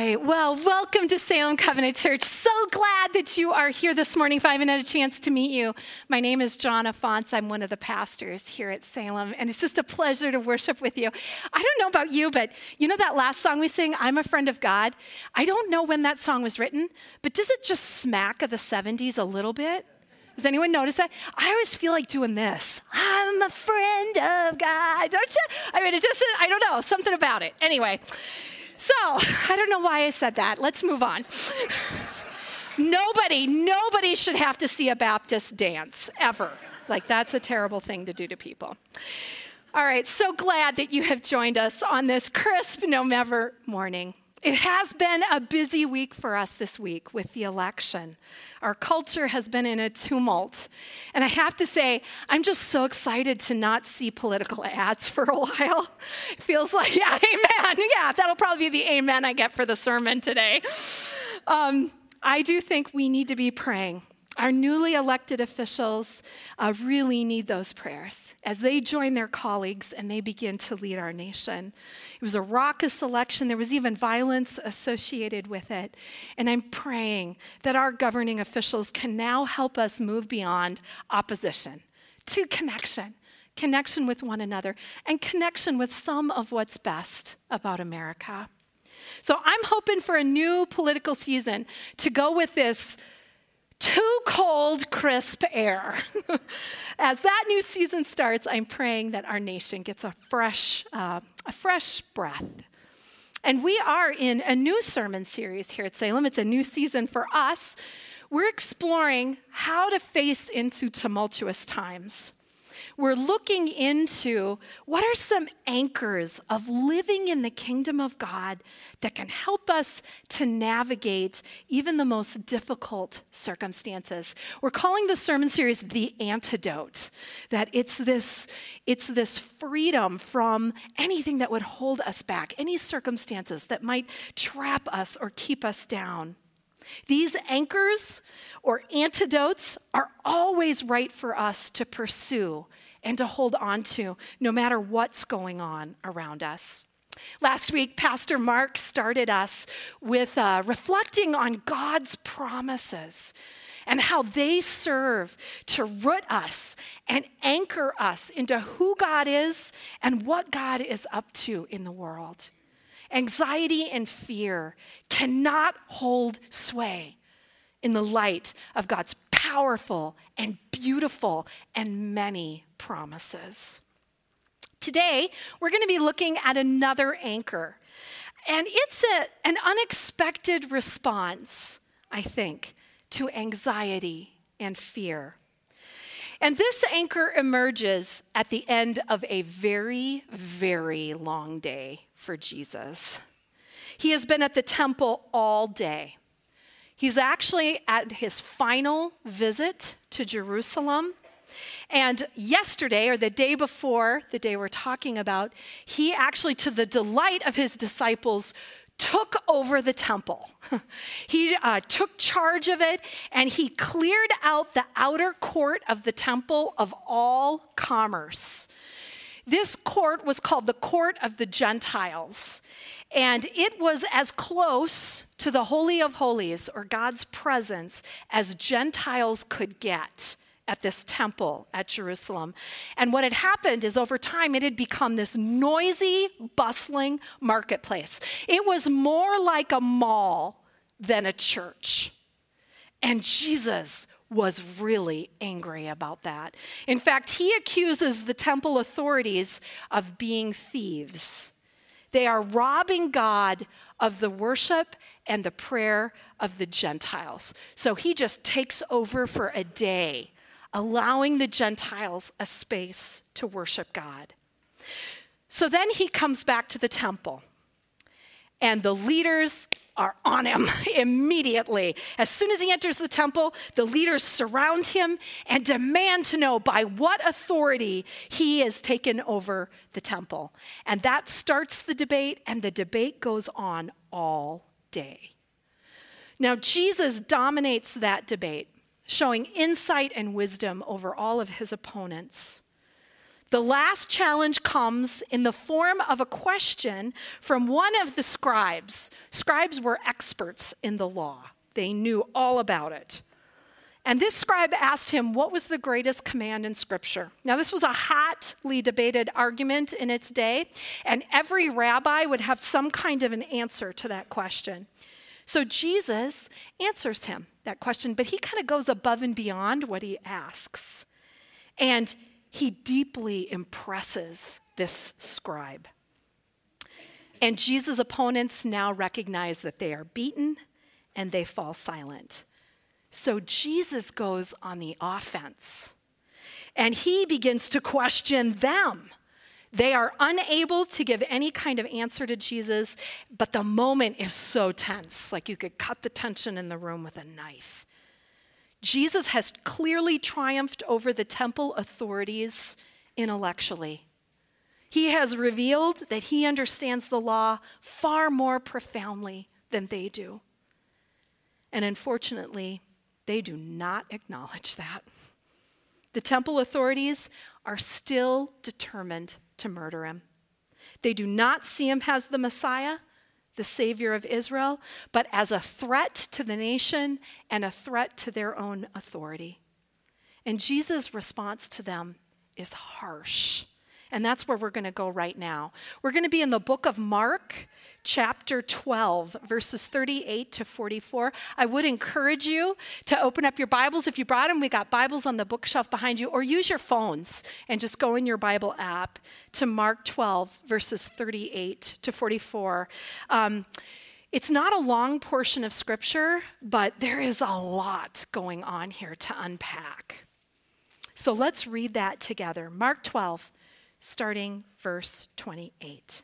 right, well, welcome to Salem Covenant Church. So glad that you are here this morning. If I haven't had a chance to meet you, my name is John Afonso. I'm one of the pastors here at Salem, and it's just a pleasure to worship with you. I don't know about you, but you know that last song we sang, I'm a Friend of God? I don't know when that song was written, but does it just smack of the 70s a little bit? Does anyone notice that? I always feel like doing this. I'm a friend of God, don't you? I mean, I don't know, something about it. Anyway. So, I don't know why I said that. Let's move on. Nobody should have to see a Baptist dance, ever. Like, that's a terrible thing to do to people. All right, so glad that you have joined us on this crisp November morning. It has been a busy week for us this week with the election. Our culture has been in a tumult. And I have to say, I'm just so excited to not see political ads for a while. It feels like, yeah, amen. Yeah, that'll probably be the amen I get for the sermon today. I do think we need to be praying. Our newly elected officials really need those prayers as they join their colleagues and they begin to lead our nation. It was a raucous election. There was even violence associated with it. And I'm praying that our governing officials can now help us move beyond opposition to connection with one another, and connection with some of what's best about America. So I'm hoping for a new political season to go with this too cold, crisp air. As that new season starts, I'm praying that our nation gets a fresh breath. And we are in a new sermon series here at Salem. It's a new season for us. We're exploring how to face into tumultuous times. We're looking into what are some anchors of living in the kingdom of God that can help us to navigate even the most difficult circumstances. We're calling the sermon series The Antidote, that it's this freedom from anything that would hold us back, any circumstances that might trap us or keep us down. These anchors or antidotes are always right for us to pursue and to hold on to, no matter what's going on around us. Last week, Pastor Mark started us with reflecting on God's promises and how they serve to root us and anchor us into who God is and what God is up to in the world. Anxiety and fear cannot hold sway in the light of God's powerful and beautiful and many promises. Today, we're going to be looking at another anchor. And it's an unexpected response, I think, to anxiety and fear. And this anchor emerges at the end of a very, very long day for Jesus. He has been at the temple all day. He's actually at his final visit to Jerusalem. And yesterday, or the day before, the day we're talking about, he actually, to the delight of his disciples, took over the temple. He took charge of it, and he cleared out the outer court of the temple of all commerce. This court was called the Court of the Gentiles, and it was as close to the Holy of Holies, or God's presence, as Gentiles could get at this temple at Jerusalem. And what had happened is over time, it had become this noisy, bustling marketplace. It was more like a mall than a church. And Jesus was really angry about that. In fact, he accuses the temple authorities of being thieves. They are robbing God of the worship and the prayer of the Gentiles. So he just takes over for a day, allowing the Gentiles a space to worship God. So then he comes back to the temple, and the leaders are on him immediately. As soon as he enters the temple, the leaders surround him and demand to know by what authority he has taken over the temple. And that starts the debate, and the debate goes on all day. Now, Jesus dominates that debate, showing insight and wisdom over all of his opponents. The last challenge comes in the form of a question from one of the scribes. Scribes were experts in the law. They knew all about it. And this scribe asked him, what was the greatest command in Scripture? Now, this was a hotly debated argument in its day, and every rabbi would have some kind of an answer to that question. So Jesus answers him that question, but he kind of goes above and beyond what he asks. And he deeply impresses this scribe. And Jesus' opponents now recognize that they are beaten and they fall silent. So Jesus goes on the offense and he begins to question them. They are unable to give any kind of answer to Jesus, but the moment is so tense, like you could cut the tension in the room with a knife. Jesus has clearly triumphed over the temple authorities intellectually. He has revealed that he understands the law far more profoundly than they do. And unfortunately, they do not acknowledge that. The temple authorities are still determined to murder him. They do not see him as the Messiah, the Savior of Israel, but as a threat to the nation and a threat to their own authority. And Jesus' response to them is harsh. And that's where we're going to go right now. We're going to be in the book of Mark, chapter 12, verses 38 to 44. I would encourage you to open up your Bibles. If you brought them, we got Bibles on the bookshelf behind you, or use your phones and just go in your Bible app to Mark 12, verses 38 to 44. It's not a long portion of Scripture, but there is a lot going on here to unpack. So let's read that together. Mark 12, starting verse 28.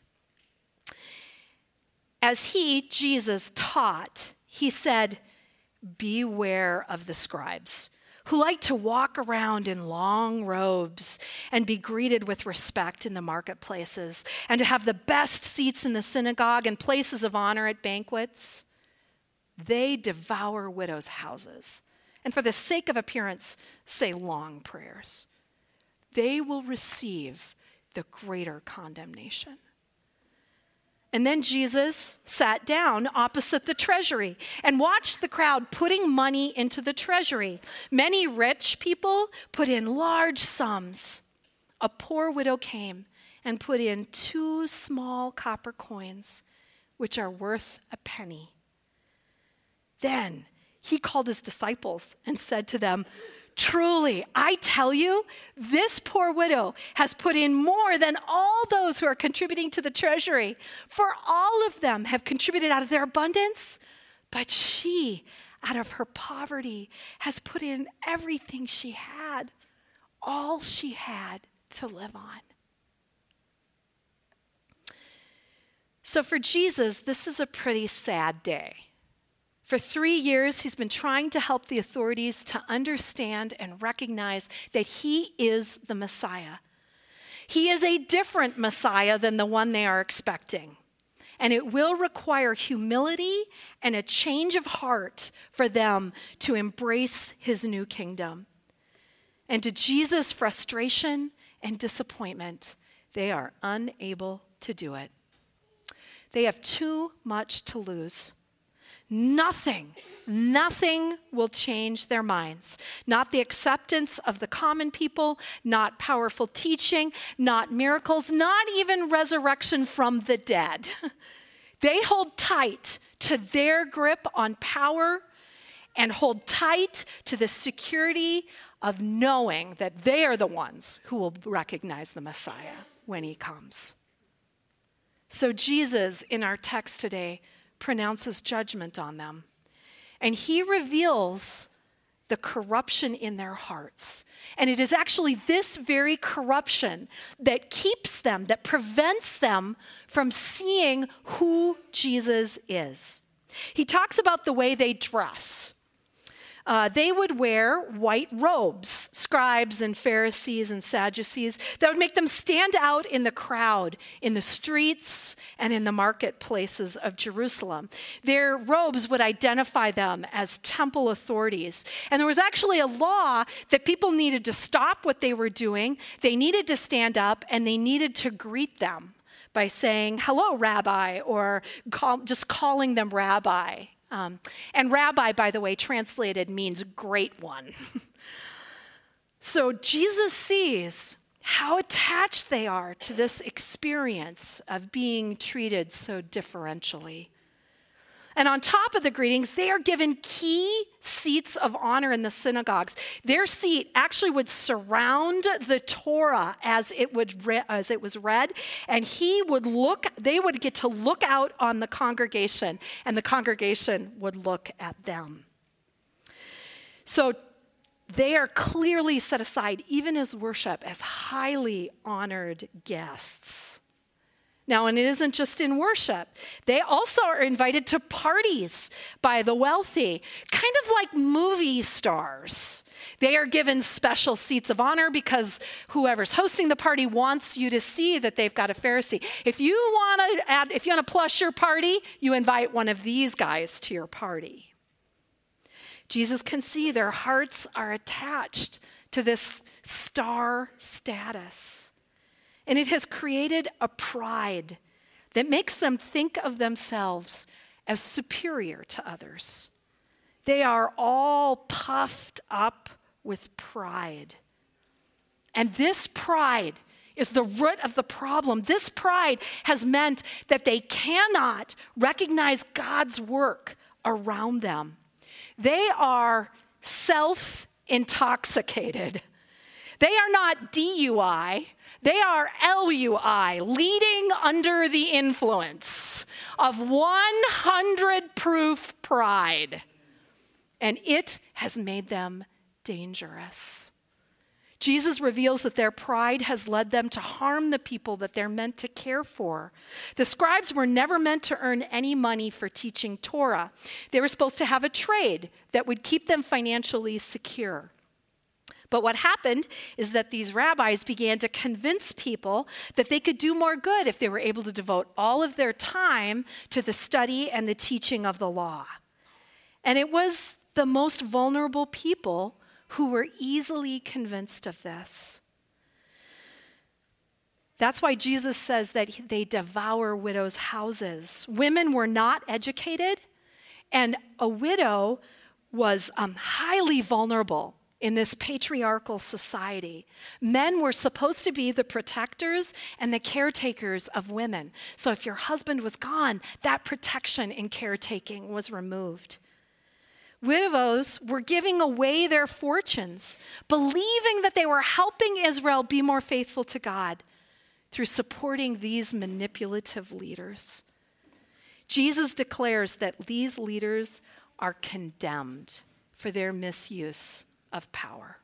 As he, Jesus, taught, he said, beware of the scribes who like to walk around in long robes and be greeted with respect in the marketplaces and to have the best seats in the synagogue and places of honor at banquets. They devour widows' houses and for the sake of appearance say long prayers. They will receive the greater condemnation. And then Jesus sat down opposite the treasury and watched the crowd putting money into the treasury. Many rich people put in large sums. A poor widow came and put in 2 small copper coins, which are worth a penny. Then he called his disciples and said to them, truly, I tell you, this poor widow has put in more than all those who are contributing to the treasury. For all of them have contributed out of their abundance, but she, out of her poverty, has put in everything she had, all she had to live on. So for Jesus, this is a pretty sad day. For 3 years, he's been trying to help the authorities to understand and recognize that he is the Messiah. He is a different Messiah than the one they are expecting. And it will require humility and a change of heart for them to embrace his new kingdom. And to Jesus' frustration and disappointment, they are unable to do it. They have too much to lose. Nothing will change their minds. Not the acceptance of the common people, not powerful teaching, not miracles, not even resurrection from the dead. They hold tight to their grip on power and hold tight to the security of knowing that they are the ones who will recognize the Messiah when he comes. So Jesus, in our text today, pronounces judgment on them. And he reveals the corruption in their hearts. And it is actually this very corruption that keeps them, that prevents them from seeing who Jesus is. He talks about the way they dress. They would wear white robes, scribes and Pharisees and Sadducees, that would make them stand out in the crowd, in the streets and in the marketplaces of Jerusalem. Their robes would identify them as temple authorities. And there was actually a law that people needed to stop what they were doing, they needed to stand up, and they needed to greet them by saying, "Hello, Rabbi," or just calling them Rabbi. And rabbi, by the way, translated means great one. So Jesus sees how attached they are to this experience of being treated so differentially. And on top of the greetings, they are given key seats of honor in the synagogues. Their seat actually would surround the Torah as it was read, and they would get to look out on the congregation, and the congregation would look at them. So they are clearly set aside, even as worship, as highly honored guests. Now, and it isn't just in worship. They also are invited to parties by the wealthy, kind of like movie stars. They are given special seats of honor because whoever's hosting the party wants you to see that they've got a Pharisee. If you want to plush your party, you invite one of these guys to your party. Jesus can see their hearts are attached to this star status. And it has created a pride that makes them think of themselves as superior to others. They are all puffed up with pride. And this pride is the root of the problem. This pride has meant that they cannot recognize God's work around them. They are self-intoxicated. They are not DUI. They are LUI, leading under the influence of 100 proof pride. And it has made them dangerous. Jesus reveals that their pride has led them to harm the people that they're meant to care for. The scribes were never meant to earn any money for teaching Torah. They were supposed to have a trade that would keep them financially secure. But what happened is that these rabbis began to convince people that they could do more good if they were able to devote all of their time to the study and the teaching of the law. And it was the most vulnerable people who were easily convinced of this. That's why Jesus says that they devour widows' houses. Women were not educated, and a widow was highly vulnerable in this patriarchal society. Men were supposed to be the protectors and the caretakers of women. So if your husband was gone, that protection and caretaking was removed. Widows were giving away their fortunes, believing that they were helping Israel be more faithful to God through supporting these manipulative leaders. Jesus declares that these leaders are condemned for their misuse of power.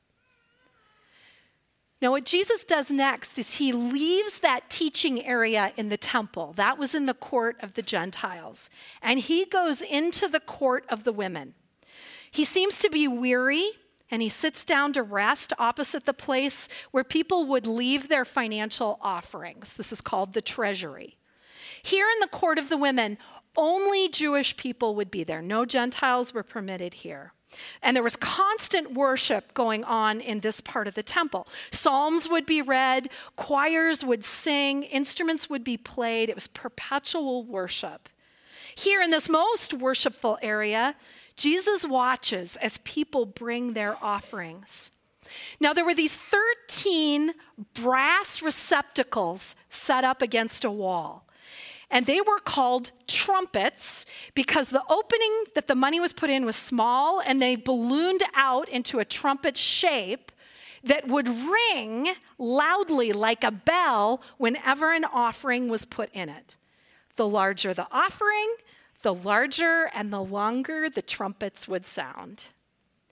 Now, what Jesus does next is he leaves that teaching area in the temple. That was in the court of the Gentiles. And he goes into the court of the women. He seems to be weary, and he sits down to rest opposite the place where people would leave their financial offerings. This is called the treasury. Here in the court of the women, only Jewish people would be there. No Gentiles were permitted here. And there was constant worship going on in this part of the temple. Psalms would be read, choirs would sing, instruments would be played. It was perpetual worship. Here in this most worshipful area, Jesus watches as people bring their offerings. Now, there were these 13 brass receptacles set up against a wall. And they were called trumpets because the opening that the money was put in was small, and they ballooned out into a trumpet shape that would ring loudly like a bell whenever an offering was put in it. The larger the offering, the larger and the longer the trumpets would sound.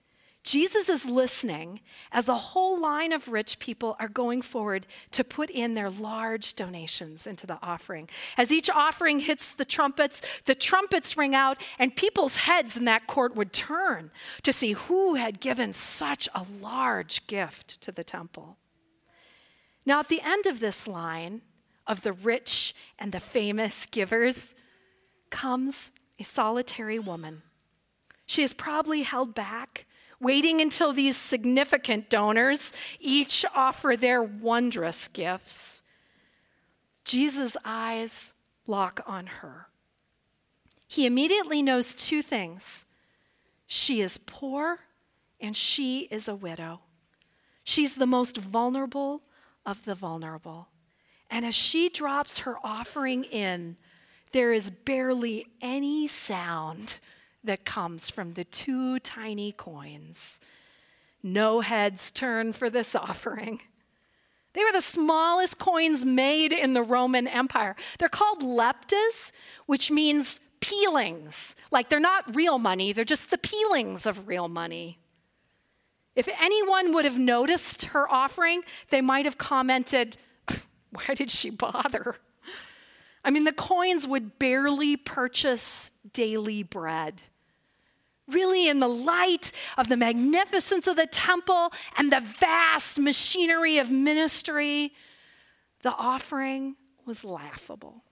Jesus is listening as a whole line of rich people are going forward to put in their large donations into the offering. As each offering hits the trumpets ring out, and people's heads in that court would turn to see who had given such a large gift to the temple. Now, at the end of this line of the rich and the famous givers comes a solitary woman. She is probably held back, waiting until these significant donors each offer their wondrous gifts. Jesus' eyes lock on her. He immediately knows two things. She is poor and she is a widow. She's the most vulnerable of the vulnerable. And as she drops her offering in, there is barely any sound that comes from the two tiny coins. No heads turn for this offering. They were the smallest coins made in the Roman Empire. They're called leptas, which means peelings. Like they're not real money, they're just the peelings of real money. If anyone would have noticed her offering, they might have commented, why did she bother? I mean, the coins would barely purchase daily bread. Really, in the light of the magnificence of the temple and the vast machinery of ministry, the offering was laughable.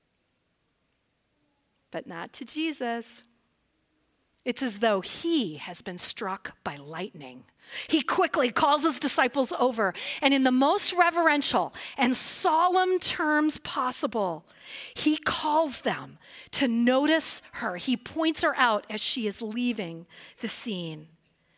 But not to Jesus. It's as though he has been struck by lightning. He quickly calls his disciples over, and in the most reverential and solemn terms possible, he calls them to notice her. He points her out as she is leaving the scene.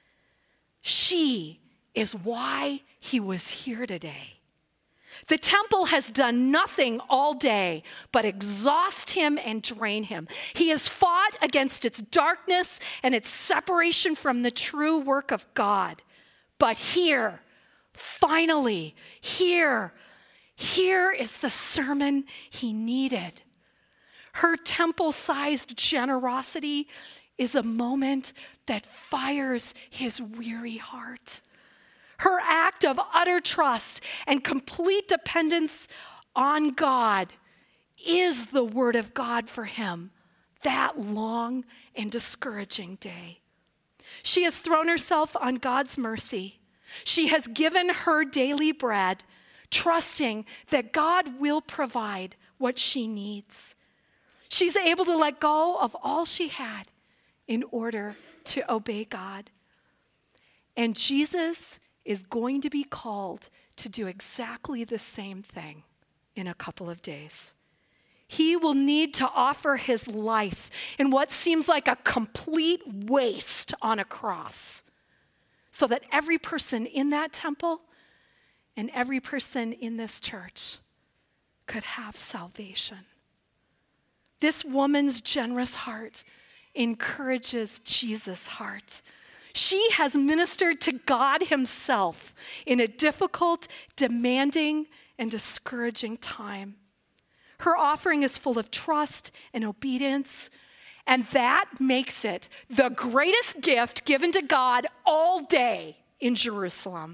She is why he was here today. The temple has done nothing all day but exhaust him and drain him. He has fought against its darkness and its separation from the true work of God. But here, finally, here is the sermon he needed. Her temple-sized generosity is a moment that fires his weary heart. Her act of utter trust and complete dependence on God is the word of God for him that long and discouraging day. She has thrown herself on God's mercy. She has given her daily bread, trusting that God will provide what she needs. She's able to let go of all she had in order to obey God. And Jesus is going to be called to do exactly the same thing in a couple of days. He will need to offer his life in what seems like a complete waste on a cross, so that every person in that temple and every person in this church could have salvation. This woman's generous heart encourages Jesus' heart. She has ministered to God himself in a difficult, demanding, and discouraging time. Her offering is full of trust and obedience, and that makes it the greatest gift given to God all day in Jerusalem.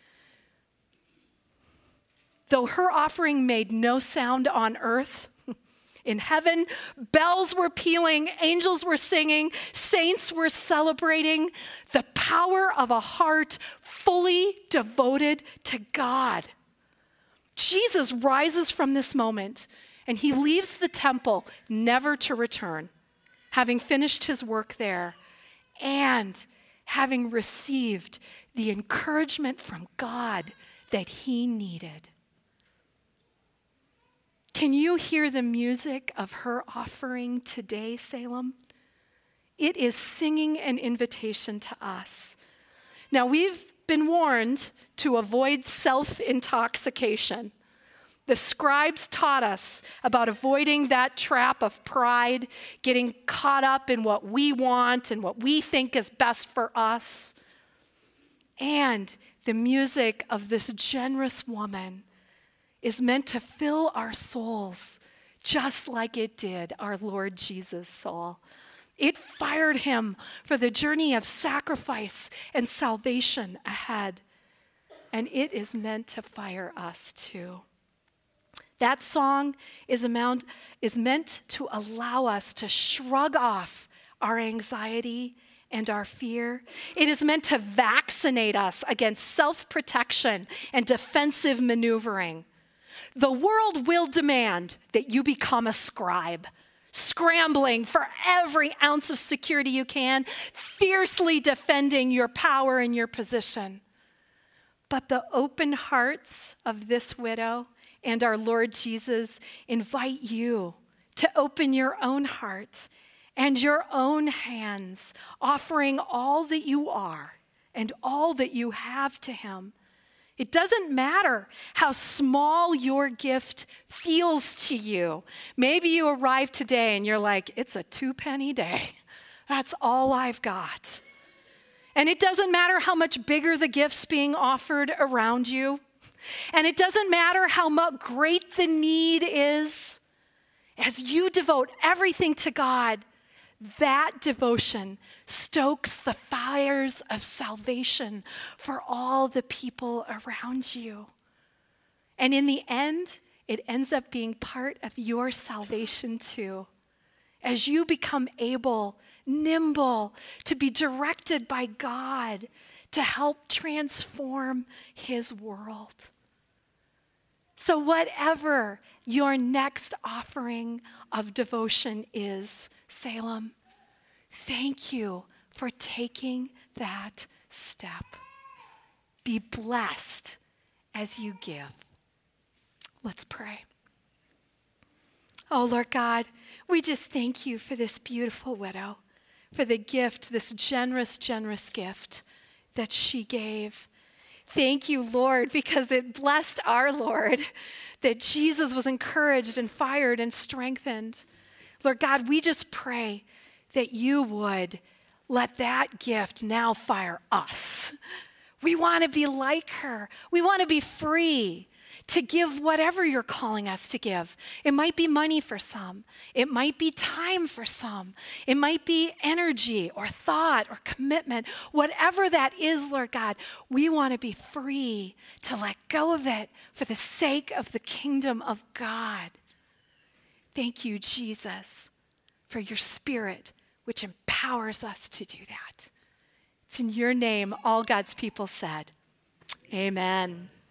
Though her offering made no sound on earth, in heaven, bells were pealing, angels were singing, saints were celebrating the power of a heart fully devoted to God. Jesus rises from this moment, and he leaves the temple never to return, having finished his work there and having received the encouragement from God that he needed. Can you hear the music of her offering today, Salem? It is singing an invitation to us. Now, we've been warned to avoid self-intoxication. The scribes taught us about avoiding that trap of pride, getting caught up in what we want and what we think is best for us. And the music of this generous woman is meant to fill our souls just like it did our Lord Jesus' soul. It fired him for the journey of sacrifice and salvation ahead. And it is meant to fire us too. That song is meant to allow us to shrug off our anxiety and our fear. It is meant to vaccinate us against self-protection and defensive maneuvering. The world will demand that you become a scribe, scrambling for every ounce of security you can, fiercely defending your power and your position. But the open hearts of this widow and our Lord Jesus invite you to open your own heart and your own hands, offering all that you are and all that you have to him. It doesn't matter how small your gift feels to you. Maybe you arrive today and you're like, it's a 2-penny day. That's all I've got. And it doesn't matter how much bigger the gifts being offered around you. And it doesn't matter how much great the need is. As you devote everything to God, that devotion stokes the fires of salvation for all the people around you. And in the end, it ends up being part of your salvation too. As you become able, nimble, to be directed by God to help transform his world. So whatever your next offering of devotion is, Salem, thank you for taking that step. Be blessed as you give. Let's pray. Oh, Lord God, we just thank you for this beautiful widow, for the gift, this generous, generous gift that she gave. Thank you, Lord, because it blessed our Lord, that Jesus was encouraged and fired and strengthened. Lord God, we just pray that you would let that gift now fire us. We want to be like her. We want to be free to give whatever you're calling us to give. It might be money for some. It might be time for some. It might be energy or thought or commitment. Whatever that is, Lord God, we want to be free to let go of it for the sake of the kingdom of God. Thank you, Jesus, for your Spirit, which empowers us to do that. It's in your name, all God's people said, amen.